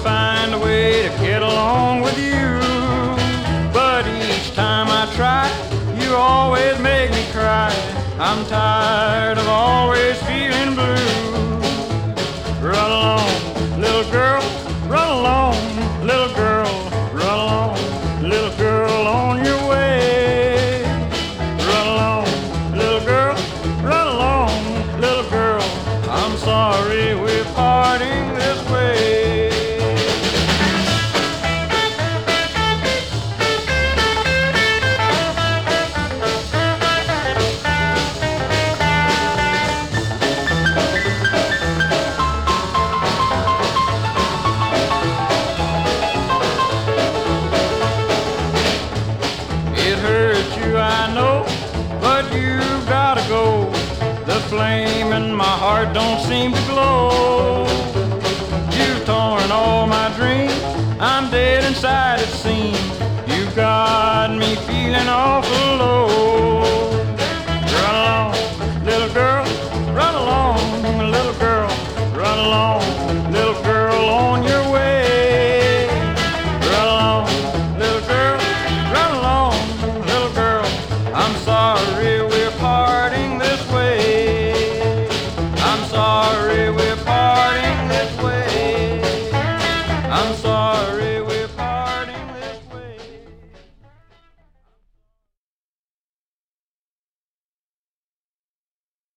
find a way to get along with you. But each time I try, you always make me cry. I'm tired of always feeling blue. Run along, little girl, run along, little girl, run along, little girl, on your way. Run along, little girl, run along, little girl, I'm sorry we're parting this way. I know, but you gotta go. The flame in my heart don't seem to glow. You've torn all my dreams, I'm dead inside it seems. You got me feeling awful low.